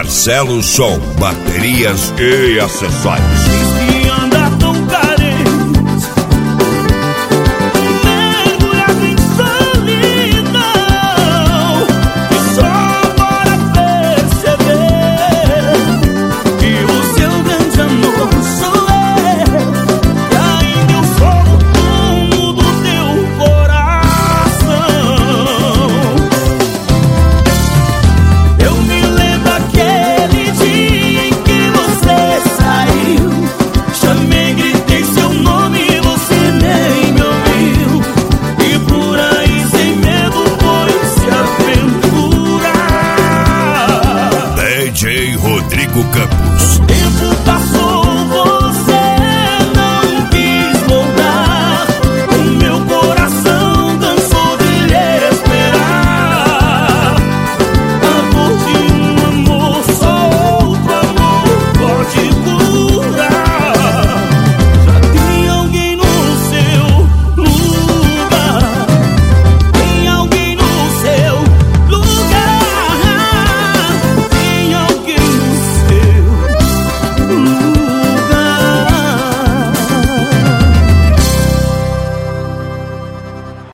Marcelo Som, baterias e acessórios. Que anda tão carente, mergulhado em solidão, e só bora perceber que o seu grande amor sou eu, e ainda eu sou o dono do teu coração. Eu me lembro aquele dia em que você saiu, chamei, gritei seu nome e você nem me ouviu, e por aí sem medo foi se aventurar. DJ Rodrigo Campos. O tempo passou